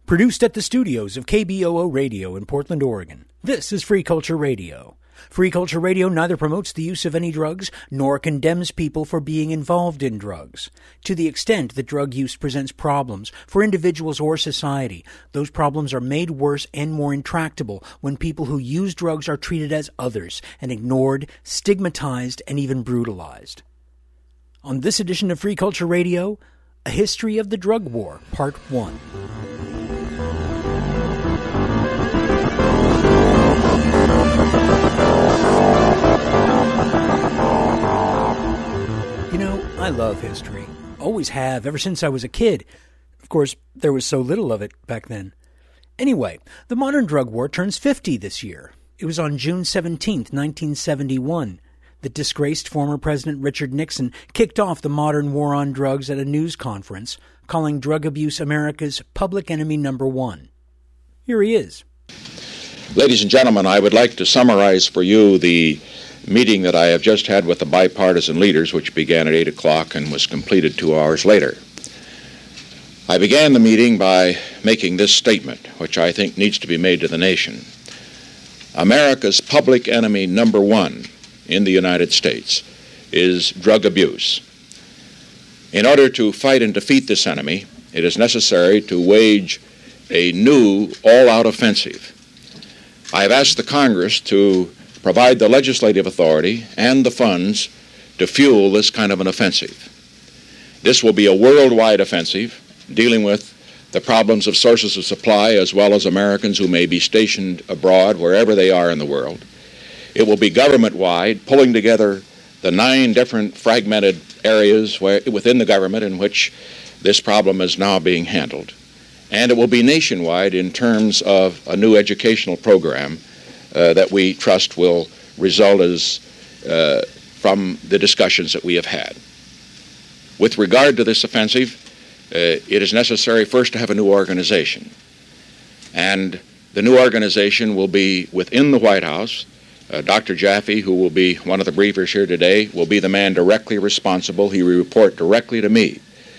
Produced at the studios of KBOO Radio in Portland, Oregon. This is Free Culture Radio. Free Culture Radio neither promotes the use of any drugs nor condemns people for being involved in drugs. To the extent that drug use presents problems for individuals or society, those problems are made worse and more intractable when people who use drugs are treated as others and ignored, stigmatized, and even brutalized. On this edition of Free Culture Radio, A History of the Drug War, Part 1. You know, I love history. Always have, ever since I was a kid. Of course, there was so little of it back then. Anyway, the modern drug war turns 50 this year. It was on June 17th, 1971, that disgraced former President Richard Nixon kicked off the modern war on drugs at a news conference, calling drug abuse America's public enemy number one. Here he is. Ladies and gentlemen, I would like to summarize for you the meeting that I have just had with the bipartisan leaders, which began at 8 o'clock and was completed 2 hours later. I began the meeting by making this statement, which I think needs to be made to the nation. America's public enemy number one in the United States is drug abuse. In order to fight and defeat this enemy, it is necessary to wage a new all-out offensive. I have asked the Congress to provide the legislative authority and the funds to fuel this kind of an offensive. This will be a worldwide offensive dealing with the problems of sources of supply as well as Americans who may be stationed abroad wherever they are in the world. It will be government-wide, pulling together the 9 different fragmented areas within the government in which this problem is now being handled. And it will be nationwide in terms of a new educational program that we trust will result from the discussions that we have had. With regard to this offensive, it is necessary first to have a new organization. And the new organization will be within the White House. Dr. Jaffe, who will be one of the briefers here today, will be the man directly responsible. He will report directly to me.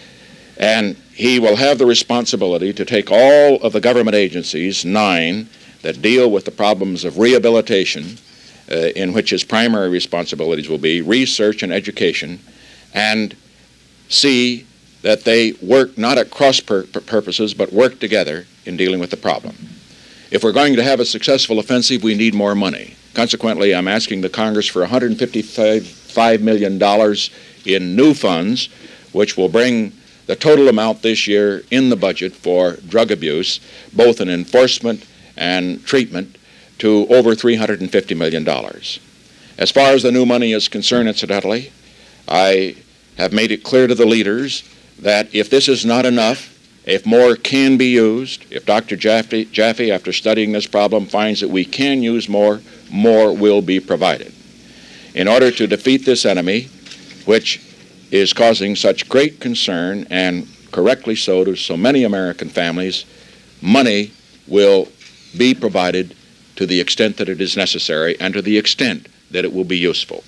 And he will have the responsibility to take all of the government agencies, 9, that deal with the problems of rehabilitation, in which his primary responsibilities will be research and education, and see that they work not at cross purposes, but work together in dealing with the problem. If we're going to have a successful offensive, we need more money. Consequently, I'm asking the Congress for $155 million in new funds, which will bring the total amount this year in the budget for drug abuse, both in enforcement and treatment, to over $350 million. As far as the new money is concerned, incidentally, I have made it clear to the leaders that if this is not enough, if more can be used, if Dr. Jaffe, after studying this problem, finds that we can use more, more will be provided. In order to defeat this enemy, which is causing such great concern, and correctly so, to so many American families, money will be provided to the extent that it is necessary and to the extent that it will be useful.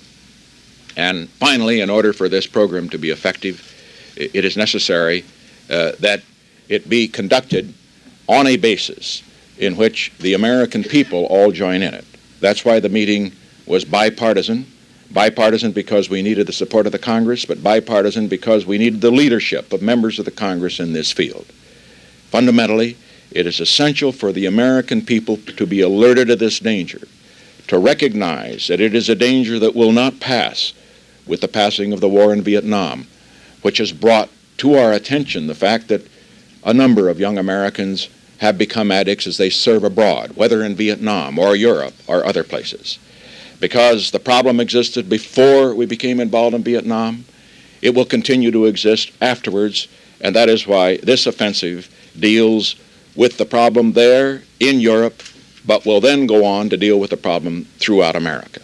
And finally, in order for this program to be effective, it is necessary that it be conducted on a basis in which the American people all join in it. That's why the meeting was bipartisan. Bipartisan because we needed the support of the Congress, but bipartisan because we needed the leadership of members of the Congress in this field. Fundamentally, it is essential for the American people to be alerted to this danger, to recognize that it is a danger that will not pass with the passing of the war in Vietnam, which has brought to our attention the fact that a number of young Americans have become addicts as they serve abroad, whether in Vietnam or Europe or other places. Because the problem existed before we became involved in Vietnam, it will continue to exist afterwards, and that is why this offensive deals with the problem there in Europe, but will then go on to deal with the problem throughout America.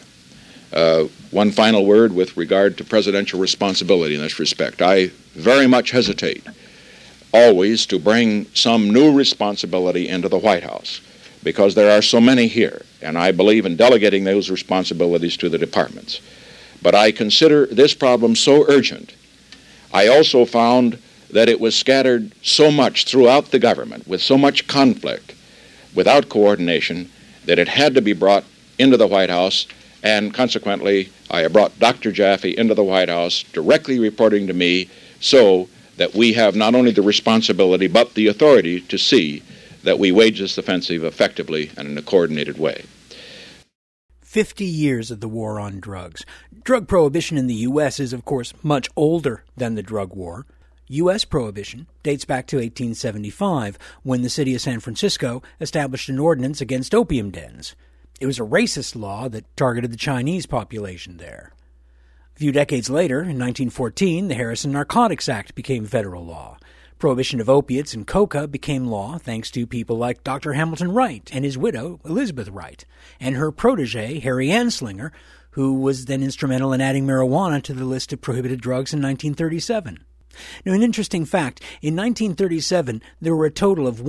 One final word with regard to presidential responsibility in this respect. I very much hesitate always to bring some new responsibility into the White House, because there are so many here, and I believe in delegating those responsibilities to the departments. But I consider this problem so urgent. I also found that it was scattered so much throughout the government with so much conflict, without coordination, that it had to be brought into the White House, and consequently I brought Dr. Jaffe into the White House, directly reporting to me, so that we have not only the responsibility but the authority to see that we wage this offensive effectively and in a coordinated way. 50 years of the war on drugs. Drug prohibition in the U.S. is, of course, much older than the drug war. U.S. prohibition dates back to 1875, when the city of San Francisco established an ordinance against opium dens. It was a racist law that targeted the Chinese population there. A few decades later, in 1914, the Harrison Narcotics Act became federal law. Prohibition of opiates and coca became law thanks to people like Dr. Hamilton Wright and his widow, Elizabeth Wright, and her protege, Harry Anslinger, who was then instrumental in adding marijuana to the list of prohibited drugs in 1937. Now, an interesting fact, in 1937, there were a total of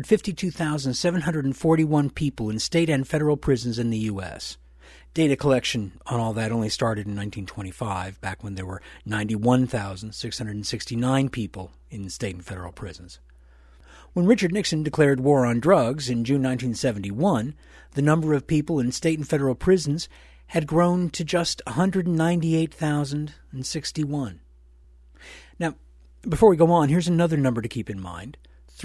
152,741 people in state and federal prisons in the U.S. Data collection on all that only started in 1925, back when there were 91,669 people in state and federal prisons. When Richard Nixon declared war on drugs in June 1971, the number of people in state and federal prisons had grown to just 198,061. Now, before we go on, here's another number to keep in mind,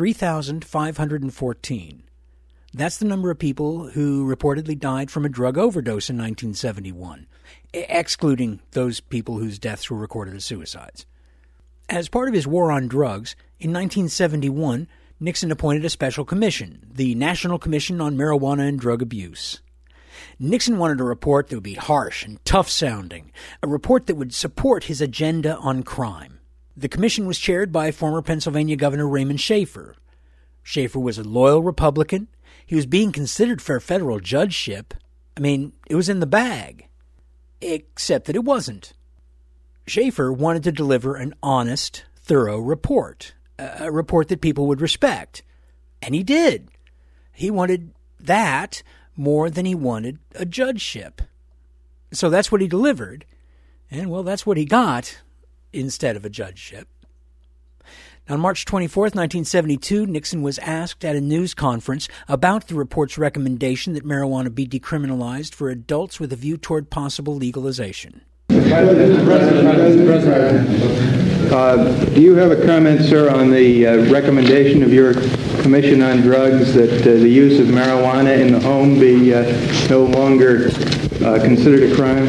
3,514. That's the number of people who reportedly died from a drug overdose in 1971, excluding those people whose deaths were recorded as suicides. As part of his war on drugs, in 1971, Nixon appointed a special commission, the National Commission on Marijuana and Drug Abuse. Nixon wanted a report that would be harsh and tough-sounding, a report that would support his agenda on crime. The commission was chaired by former Pennsylvania Governor Raymond Schaefer. Schaefer was a loyal Republican. He was being considered for a federal judgeship. I mean, it was in the bag. Except that it wasn't. Schaefer wanted to deliver an honest, thorough report, a report that people would respect. And he did. He wanted that more than he wanted a judgeship. So that's what he delivered. And, well, that's what he got instead of a judgeship. On March 24, 1972, Nixon was asked at a news conference about the report's recommendation that marijuana be decriminalized for adults with a view toward possible legalization. Mr. President, do you have a comment, sir, on the recommendation of your Commission on Drugs that the use of marijuana in the home be no longer considered a crime?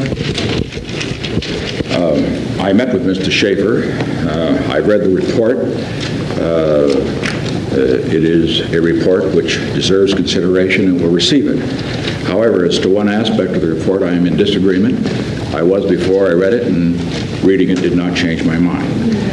I met with Mr. Schaefer. I've read the report. It is a report which deserves consideration and will receive it. However, as to one aspect of the report, I am in disagreement. I was before I read it, and reading it did not change my mind.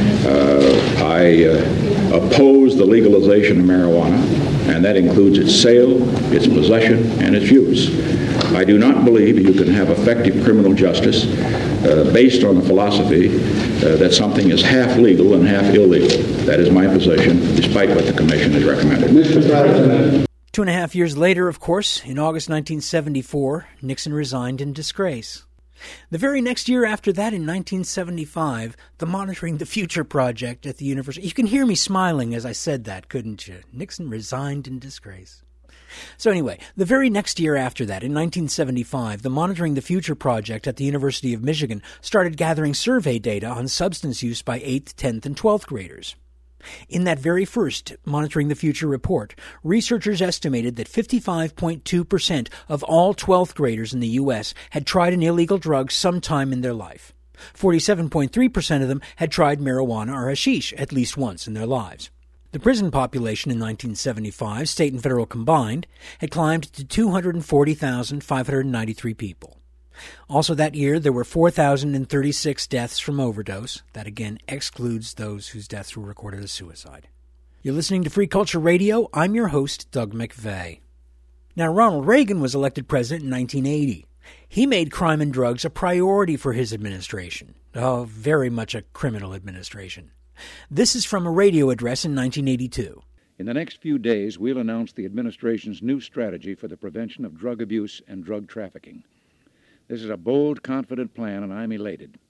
I oppose the legalization of marijuana, and that includes its sale, its possession, and its use. I do not believe you can have effective criminal justice based on the philosophy that something is half legal and half illegal. That is my position, despite what the Commission has recommended. Mr. President. 2.5 years later, of course, in August 1974, Nixon resigned in disgrace. The very next year after that, in 1975, the Monitoring the Future project at the university... You can hear me smiling as I said that, couldn't you? Nixon resigned in disgrace. So anyway, the very next year after that, in 1975, the Monitoring the Future project at the University of Michigan started gathering survey data on substance use by 8th, 10th, and 12th graders. In that very first Monitoring the Future report, researchers estimated that 55.2% of all 12th graders in the U.S. had tried an illegal drug sometime in their life. 47.3% of them had tried marijuana or hashish at least once in their lives. The prison population in 1975, state and federal combined, had climbed to 240,593 people. Also that year, there were 4,036 deaths from overdose. That again excludes those whose deaths were recorded as suicide. You're listening to Free Culture Radio. I'm your host, Doug McVeigh. Now, Ronald Reagan was elected president in 1980. He made crime and drugs a priority for his administration. Oh, very much a criminal administration. This is from a radio address in 1982. In the next few days, we'll announce the administration's new strategy for the prevention of drug abuse and drug trafficking. This is a bold, confident plan, and I'm elated.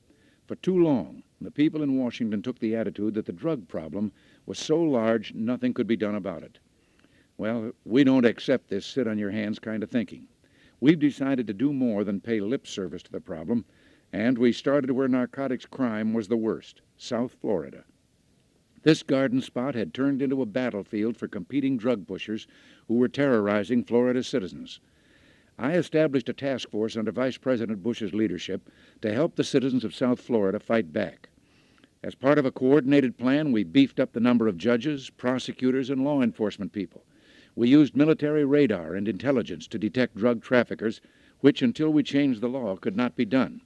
For too long, the people in Washington took the attitude that the drug problem was so large nothing could be done about it. Well, we don't accept this sit-on-your-hands kind of thinking. We've decided to do more than pay lip service to the problem, and we started where narcotics crime was the worst, South Florida. This garden spot had turned into a battlefield for competing drug pushers who were terrorizing Florida's citizens. I established a task force under Vice President Bush's leadership to help the citizens of South Florida fight back. As part of a coordinated plan, we beefed up the number of judges, prosecutors, and law enforcement people. We used military radar and intelligence to detect drug traffickers, which, until we changed the law, could not be done.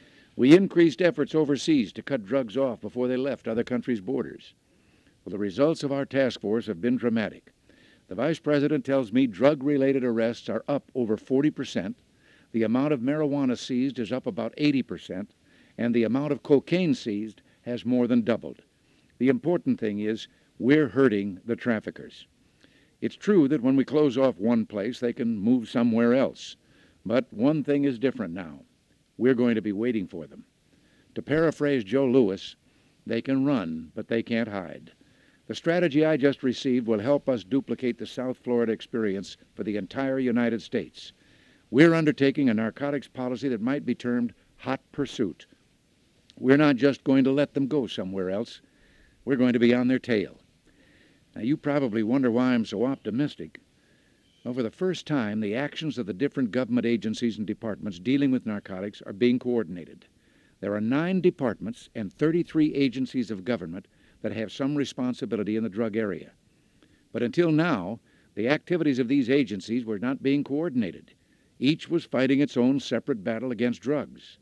We increased efforts overseas to cut drugs off before they left other countries' borders. Well, the results of our task force have been dramatic. The Vice President tells me drug-related arrests are up over 40%, the amount of marijuana seized is up about 80%, and the amount of cocaine seized has more than doubled. The important thing is we're hurting the traffickers. It's true that when we close off one place, they can move somewhere else. But one thing is different now. We're going to be waiting for them. To paraphrase Joe Louis, they can run, but they can't hide. The strategy I just received will help us duplicate the South Florida experience for the entire United States. We're undertaking a narcotics policy that might be termed hot pursuit. We're not just going to let them go somewhere else. We're going to be on their tail. Now, you probably wonder why I'm so optimistic. Well, for the first time, the actions of the different government agencies and departments dealing with narcotics are being coordinated. There are 9 departments and 33 agencies of government that have some responsibility in the drug area. But until now, the activities of these agencies were not being coordinated. Each was fighting its own separate battle against drugs.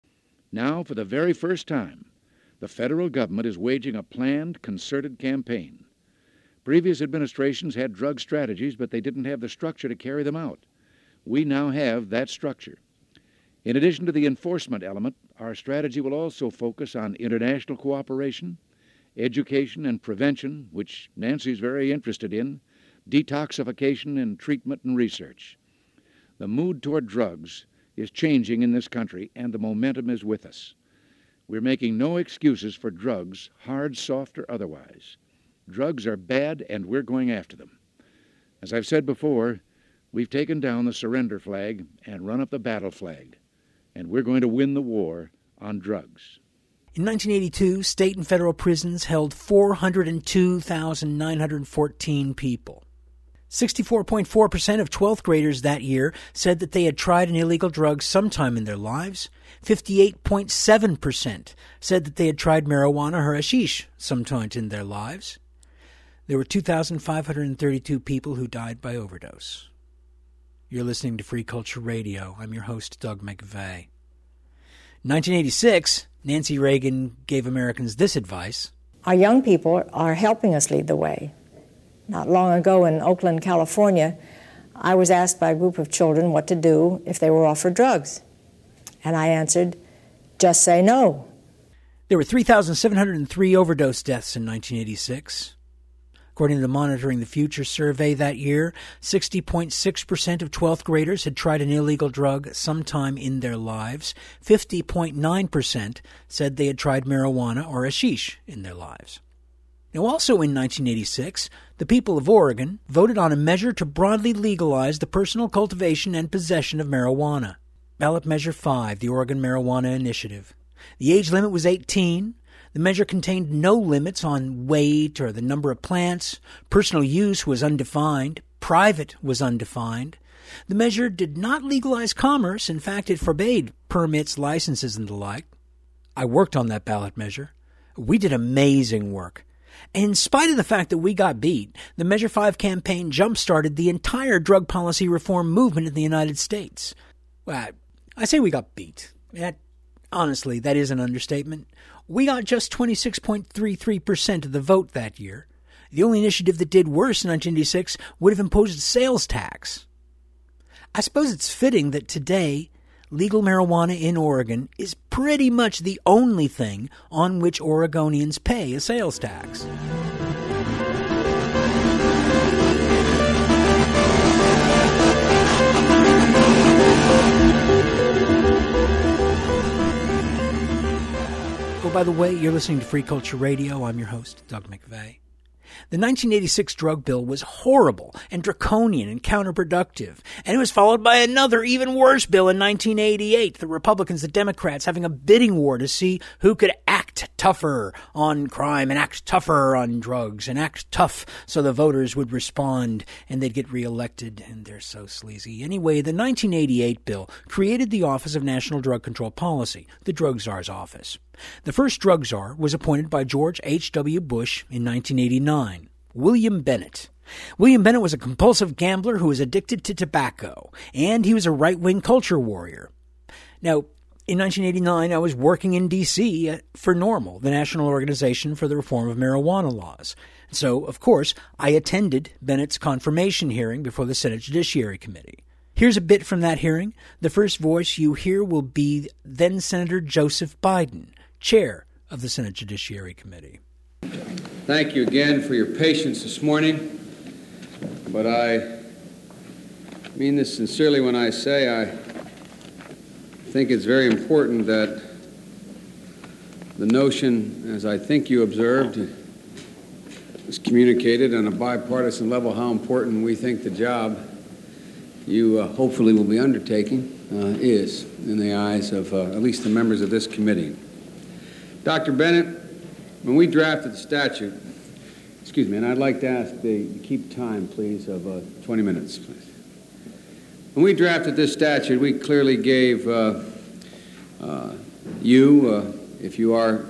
Now, for the very first time, the federal government is waging a planned, concerted campaign. Previous administrations had drug strategies, but they didn't have the structure to carry them out. We now have that structure. In addition to the enforcement element, our strategy will also focus on international cooperation, education and prevention, which Nancy's very interested in, detoxification and treatment and research. The mood toward drugs is changing in this country, and the momentum is with us. We're making no excuses for drugs, hard, soft, or otherwise. Drugs are bad, and we're going after them. As I've said before, we've taken down the surrender flag and run up the battle flag, and we're going to win the war on drugs. In 1982, state and federal prisons held 402,914 people. 64.4% of 12th graders that year said that they had tried an illegal drug sometime in their lives. 58.7% said that they had tried marijuana or hashish sometime in their lives. There were 2,532 people who died by overdose. You're listening to Free Culture Radio. I'm your host, Doug McVeigh. In 1986, Nancy Reagan gave Americans this advice. Our young people are helping us lead the way. Not long ago in Oakland, California, I was asked by a group of children what to do if they were offered drugs. And I answered, just say no. There were 3,703 overdose deaths in 1986. According to the Monitoring the Future survey that year, 60.6% of 12th graders had tried an illegal drug sometime in their lives. 50.9% said they had tried marijuana or hashish in their lives. Now, also in 1986, the people of Oregon voted on a measure to broadly legalize the personal cultivation and possession of marijuana. Ballot Measure 5, the Oregon Marijuana Initiative. The age limit was 18. The measure contained no limits on weight or the number of plants. Personal use was undefined. Private was undefined. The measure did not legalize commerce. In fact, it forbade permits, licenses, and the like. I worked on that ballot measure. We did amazing work. And in spite of the fact that we got beat, the Measure 5 campaign jump-started the entire drug policy reform movement in the United States. Well, I say we got beat. Honestly, that is an understatement. We got just 26.33% of the vote that year. The only initiative that did worse in 1986 would have imposed a sales tax. I suppose it's fitting that today, legal marijuana in Oregon is pretty much the only thing on which Oregonians pay a sales tax. by the way, you're listening to Free Culture Radio. I'm your host, Doug McVeigh. The 1986 drug bill was horrible and draconian and counterproductive, and it was followed by another even worse bill in 1988, the Republicans, the Democrats having a bidding war to see who could act tougher on crime and act tougher on drugs and act tough so the voters would respond and they'd get reelected, and they're so sleazy. Anyway, the 1988 bill created the Office of National Drug Control Policy, the Drug Czar's office. The first drug czar was appointed by George H.W. Bush in 1989, William Bennett. William Bennett was a compulsive gambler who was addicted to tobacco, and he was a right-wing culture warrior. Now, in 1989, I was working in D.C. for NORML, the National Organization for the Reform of Marijuana Laws. So, of course, I attended Bennett's confirmation hearing before the Senate Judiciary Committee. Here's a bit from that hearing. The first voice you hear will be then-Senator Joseph Biden, chair of the Senate Judiciary Committee. Thank you again for your patience this morning, but I mean this sincerely when I say I think it's very important that the notion, as I think you observed, is communicated on a bipartisan level how important we think the job you hopefully will be undertaking is in the eyes of at least the members of this committee. Dr. Bennett, when we drafted the statute, and I'd like to ask to keep time, please, of 20 minutes, please. When we drafted this statute, we clearly gave you, if you are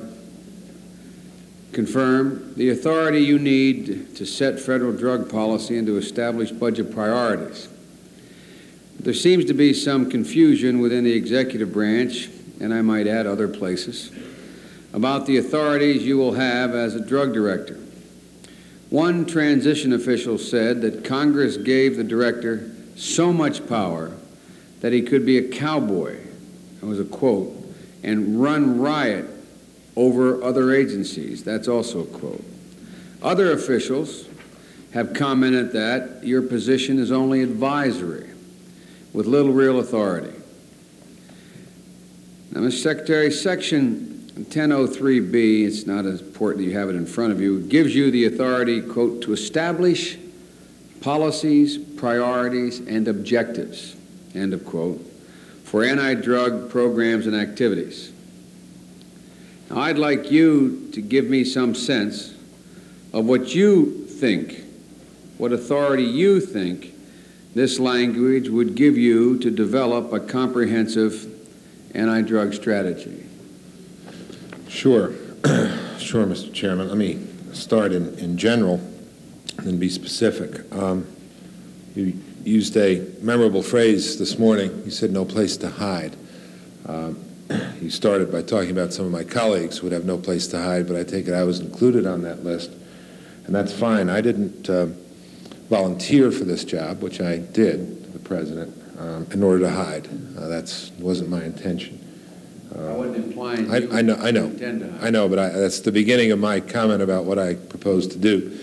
confirmed, the authority you need to set federal drug policy and to establish budget priorities. There seems to be some confusion within the executive branch, and I might add other places, about the authorities you will have as a drug director. One transition official said that Congress gave the director so much power that he could be a cowboy, that was a quote, and run riot over other agencies. That's also a quote. Other officials have commented that your position is only advisory, with little real authority. Now, Mr. Secretary, Section 1003B, it's not as important that you have it in front of you, gives you the authority, quote, to establish policies, priorities, and objectives, end of quote, for anti-drug programs and activities. Now, I'd like you to give me some sense of what you think, what authority you think this language would give you to develop a comprehensive anti-drug strategy. Sure. Sure, Mr. Chairman. Let me start in general and then be specific. You used a memorable phrase this morning. You said no place to hide. You started by talking about some of my colleagues who would have no place to hide, but I take it I was included on that list, and that's fine. I didn't volunteer for this job, which I did, the President, in order to hide. That wasn't my intention. I wasn't implying you I know, intend to hide. I know, but that's the beginning of my comment about what I propose to do.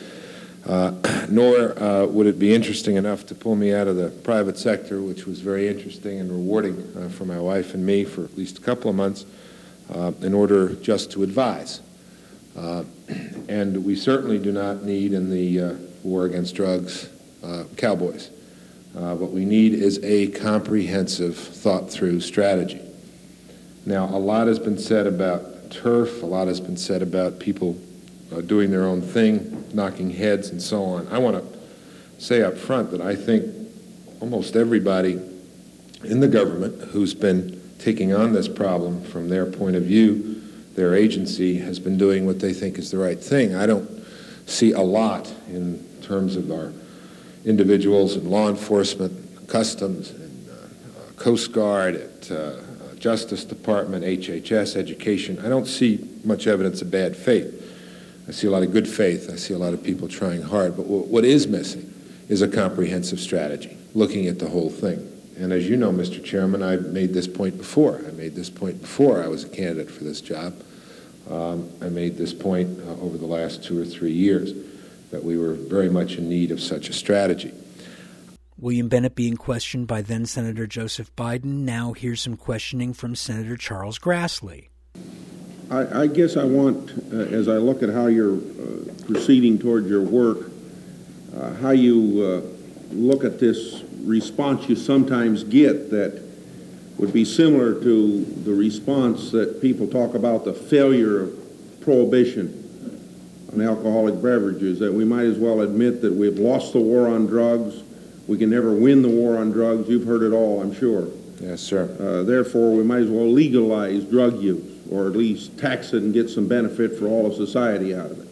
Nor would it be interesting enough to pull me out of the private sector, which was very interesting and rewarding for my wife and me for at least a couple of months, in order just to advise. And we certainly do not need in the war against drugs cowboys. What we need is a comprehensive, thought-through strategy. Now, a lot has been said about turf, a lot has been said about people doing their own thing, knocking heads and so on. I want to say up front that I think almost everybody in the government who's been taking on this problem from their point of view, their agency has been doing what they think is the right thing. I don't see a lot in terms of our individuals in law enforcement, customs, and Coast Guard, at Justice Department, HHS, education. I don't see much evidence of bad faith. I see a lot of good faith. I see a lot of people trying hard. But what is missing is a comprehensive strategy, looking at the whole thing. And as you know, Mr. Chairman, I've made this point before. I made this point before I was a candidate for this job. I made this point over the last 2 or 3 years, that we were very much in need of such a strategy. William Bennett being questioned by then-Senator Joseph Biden. Now here's some questioning from Senator Charles Grassley. I guess I want, as I look at how you're proceeding toward your work, how you look at this response you sometimes get that would be similar to the response that people talk about the failure of prohibition on alcoholic beverages, that we might as well admit that we've lost the war on drugs, we can never win the war on drugs. You've heard it all, I'm sure. Yes, sir. Therefore, we might as well legalize drug use, or at least tax it and get some benefit for all of society out of it.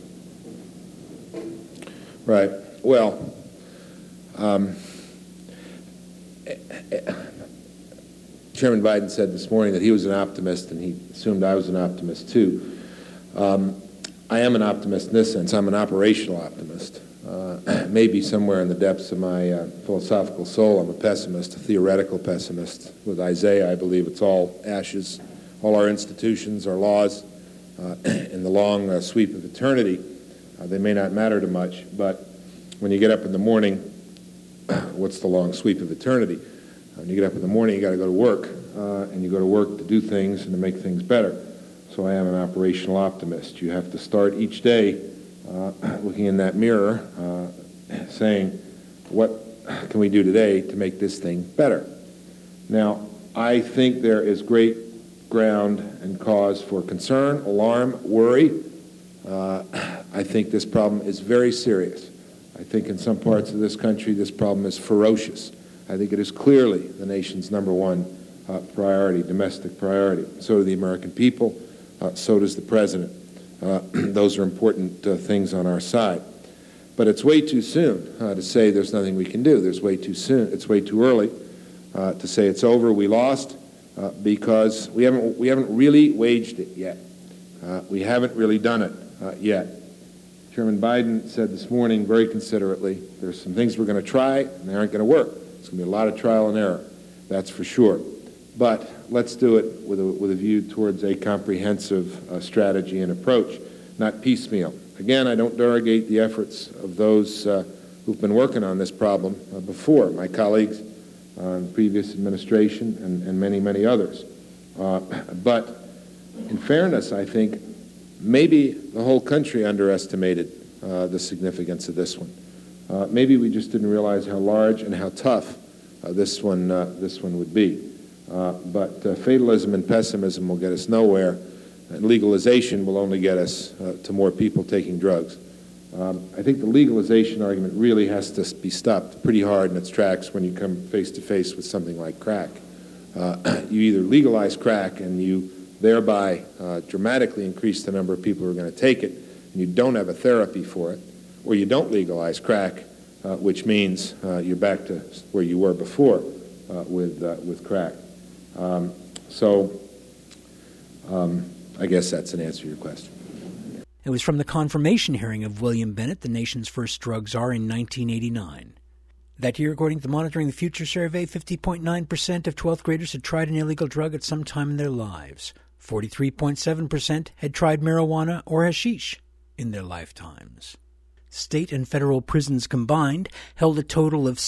Right. Well, Chairman Biden said this morning that he was an optimist, and he assumed I was an optimist too. I am an optimist in this sense. I'm an operational optimist. Maybe somewhere in the depths of my philosophical soul, I'm a pessimist, a theoretical pessimist. With Isaiah, I believe it's all ashes. All our institutions, our laws, in the long sweep of eternity, they may not matter to much, but when you get up in the morning, what's the long sweep of eternity? When you get up in the morning, you got to go to work, and you go to work to do things and to make things better. So I am an operational optimist. You have to start each day looking in that mirror, saying, what can we do today to make this thing better? Now, I think there is great ground and cause for concern, alarm, worry. I think this problem is very serious. I think in some parts of this country this problem is ferocious. I think it is clearly the nation's number one priority, domestic priority. So do the American people, so does the President. Those are important things on our side. But it's way too soon to say there's nothing we can do. It's way too early to say it's over, we lost, because we haven't really waged it yet. We haven't really done it yet. Chairman Biden said this morning very considerately, there's some things we're going to try and they aren't going to work. It's going to be a lot of trial and error, that's for sure. But let's do it with a view towards a comprehensive strategy and approach, not piecemeal. Again, I don't derogate the efforts of those who've been working on this problem before, my colleagues in the previous administration and many, many others. But in fairness, I think maybe the whole country underestimated the significance of this one. Maybe we just didn't realize how large and how tough this one would be. But fatalism and pessimism will get us nowhere, and legalization will only get us to more people taking drugs. I think the legalization argument really has to be stopped pretty hard in its tracks when you come face to face with something like crack. You either legalize crack and you thereby dramatically increase the number of people who are going to take it, and you don't have a therapy for it, or you don't legalize crack, which means you're back to where you were before with crack. I guess that's an answer to your question. It was from the confirmation hearing of William Bennett, the nation's first drug czar, in 1989. That year, according to the Monitoring the Future survey, 50.9% of 12th graders had tried an illegal drug at some time in their lives. 43.7% had tried marijuana or hashish in their lifetimes. State and federal prisons combined held a total of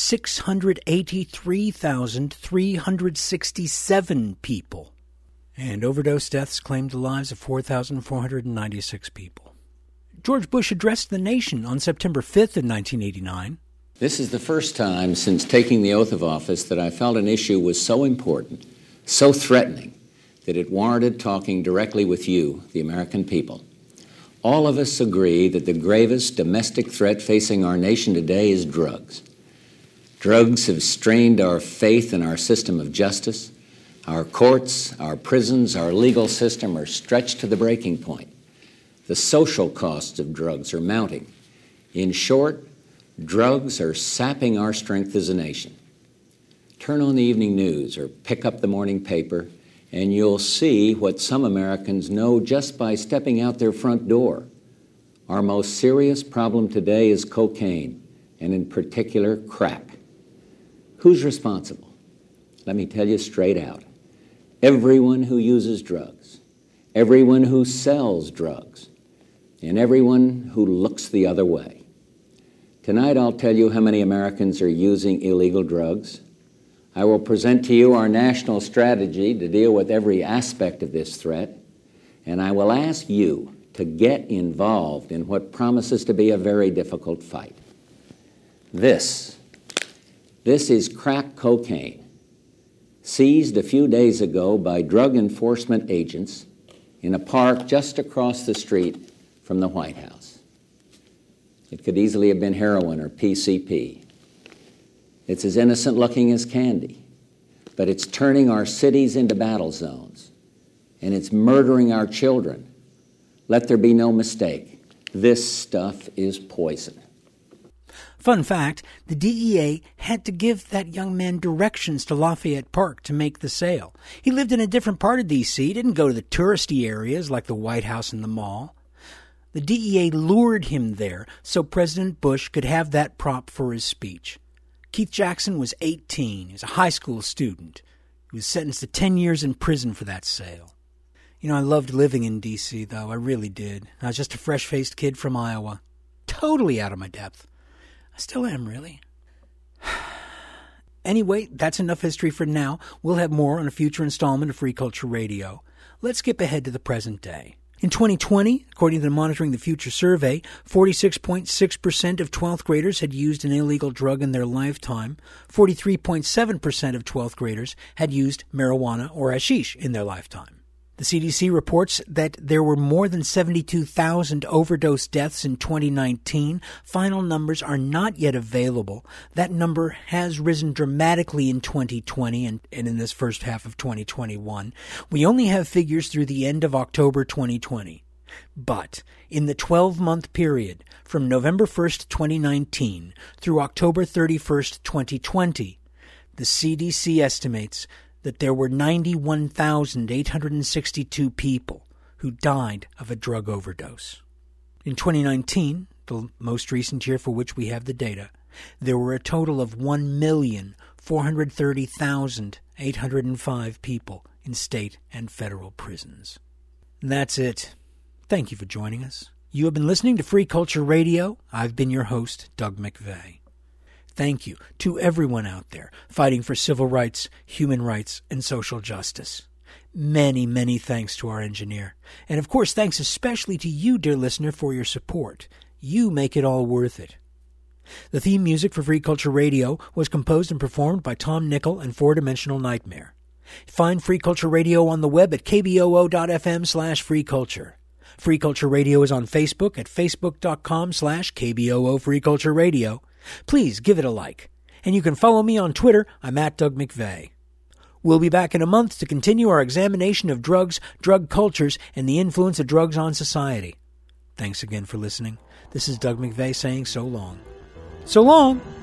683,367 people. And overdose deaths claimed the lives of 4,496 people. George Bush addressed the nation on September 5th of 1989. This is the first time since taking the oath of office that I felt an issue was so important, so threatening, that it warranted talking directly with you, the American people. All of us agree that the gravest domestic threat facing our nation today is drugs. Drugs have strained our faith in our system of justice. Our courts, our prisons, our legal system are stretched to the breaking point. The social costs of drugs are mounting. In short, drugs are sapping our strength as a nation. Turn on the evening news or pick up the morning paper, and you'll see what some Americans know just by stepping out their front door. Our most serious problem today is cocaine, and in particular, crack. Who's responsible? Let me tell you straight out. Everyone who uses drugs, everyone who sells drugs, and everyone who looks the other way. Tonight I'll tell you how many Americans are using illegal drugs. I will present to you our national strategy to deal with every aspect of this threat, and I will ask you to get involved in what promises to be a very difficult fight. This is crack cocaine, seized a few days ago by drug enforcement agents in a park just across the street from the White House. It could easily have been heroin or PCP. It's as innocent looking as candy, but it's turning our cities into battle zones, and it's murdering our children. Let there be no mistake. This stuff is poison. Fun fact, the DEA had to give that young man directions to Lafayette Park to make the sale. He lived in a different part of D.C., didn't go to the touristy areas like the White House and the mall. The DEA lured him there so President Bush could have that prop for his speech. Keith Jackson was 18. He was a high school student. He was sentenced to 10 years in prison for that sale. You know, I loved living in D.C., though. I really did. I was just a fresh-faced kid from Iowa. Totally out of my depth. I still am, really. Anyway, that's enough history for now. We'll have more on a future installment of Free Culture Radio. Let's skip ahead to the present day. In 2020, according to the Monitoring the Future survey, 46.6% of 12th graders had used an illegal drug in their lifetime. 43.7% of 12th graders had used marijuana or hashish in their lifetime. The CDC reports that there were more than 72,000 overdose deaths in 2019. Final numbers are not yet available. That number has risen dramatically in 2020 and in this first half of 2021. We only have figures through the end of October 2020. But in the 12-month period from November 1st, 2019 through October 31st, 2020, the CDC estimates that there were 91,862 people who died of a drug overdose. In 2019, the most recent year for which we have the data, there were a total of 1,430,805 people in state and federal prisons. And that's it. Thank you for joining us. You have been listening to Free Culture Radio. I've been your host, Doug McVeigh. Thank you to everyone out there fighting for civil rights, human rights, and social justice. Many, many thanks to our engineer. And of course, thanks especially to you, dear listener, for your support. You make it all worth it. The theme music for Free Culture Radio was composed and performed by Tom Nickel and Four Dimensional Nightmare. Find Free Culture Radio on the web at kboo.fm/freeculture. Free Culture Radio is on Facebook at facebook.com/KBOO Free Culture Radio. Please give it a like. And you can follow me on Twitter. I'm at Doug McVeigh. We'll be back in a month to continue our examination of drugs, drug cultures, and the influence of drugs on society. Thanks again for listening. This is Doug McVeigh saying so long. So long!